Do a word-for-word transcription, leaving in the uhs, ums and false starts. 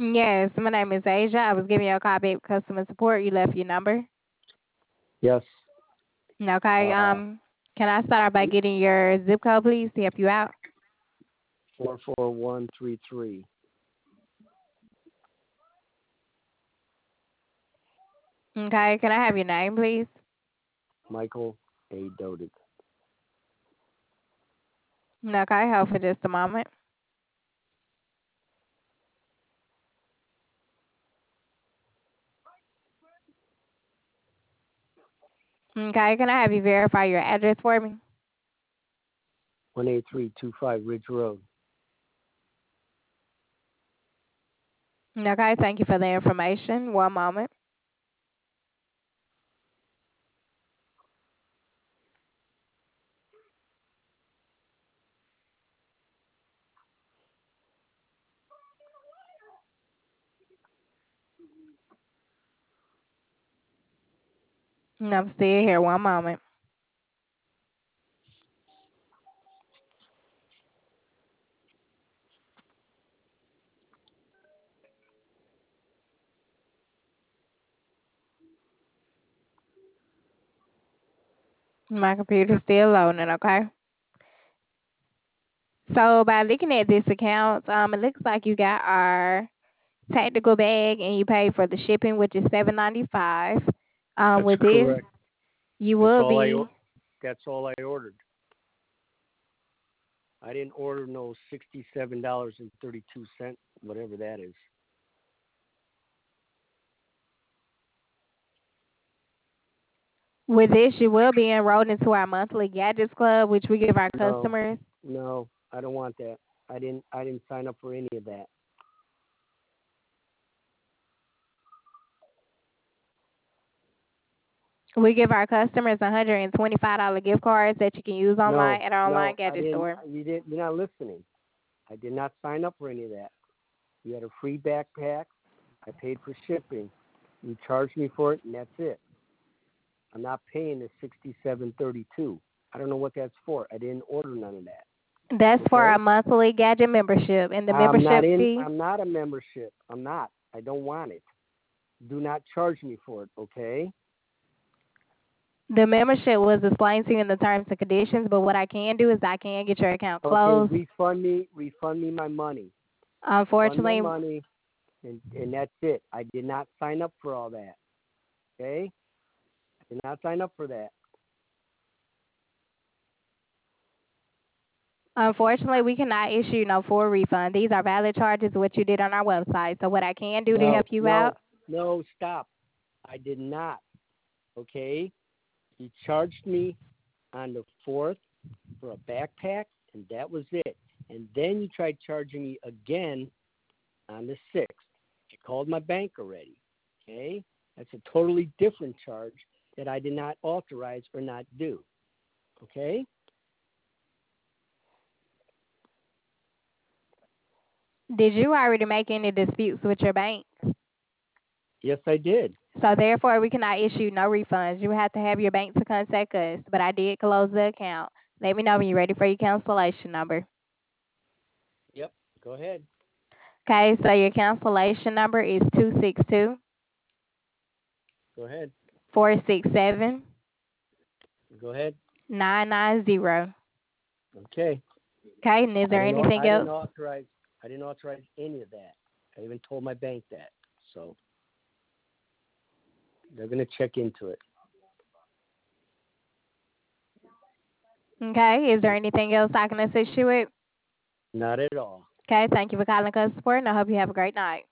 Yes, my name is Asia. I was giving you a call back customer support. You left your number. Yes. Okay. Uh, Um, can I start by getting your zip code, please, to help you out? four four one three three. Okay. Can I have your name, please? Michael A. Dodig. Okay. Hold for just a moment. Okay. Can I have you verify your address for me? one eight three two five Ridge Road. Okay. Thank you for the information. One moment. I'm still here. One moment. My computer's still loading. Okay. So by looking at this account, um, it looks like you got our tactical bag and you paid for the shipping, which is seven ninety five. Um, That's with this, correct. you That's will all I. be o- That's all I ordered. I didn't order no sixty-seven dollars and thirty-two cent, whatever that is. with this, you will be enrolled into our monthly gadgets club, which we give our No, customers. no, I don't want that. I didn't. I didn't sign up for any of that. We give our customers one hundred twenty-five dollars gift cards that you can use online No, at our online no, I gadget didn't. store. You didn't. You're not listening. I did not sign up for any of that. You had a free backpack. I paid for shipping. You charged me for it, and that's it. I'm not paying the sixty-seven thirty-two. I don't know what that's for. I didn't order none of that. That's for our Okay? monthly gadget membership, and the I'm not membership in. fee. I'm not a membership. I'm not. I don't want it. Do not charge me for it. Okay? The membership was explained to you in the terms and conditions, but what I can do is I can get your account Okay. closed. Refund me. Refund me my money. Refund my Unfortunately, money, and and that's it. I did not sign up for all that. Okay? I did not sign up for that. unfortunately, we cannot issue no full refund. These are valid charges what you did on our website. So what I can do to No, help you no, out, no. Stop. I did not. Okay? You charged me on the fourth for a backpack, and that was it. And then you tried charging me again on the sixth. I called my bank already. Okay? That's a totally different charge that I did not authorize or not do. Okay? did you already make any disputes with your bank? Yes, I did. So therefore, we cannot issue no refunds. You have to have your bank to contact us. But I did close the account. Let me know when you're ready for your cancellation number. Yep. Go ahead. Okay, so your cancellation number is two six two Go ahead. four six seven Go ahead. nine nine zero. Okay. Okay, and is I there didn't. au- anything I didn't else? authorize. I didn't authorize any of that. I even told my bank that. So they're gonna check into it. Okay, is there anything else I can assist you with? Not at all. Okay, thank you for calling us support, and I hope you have a great night.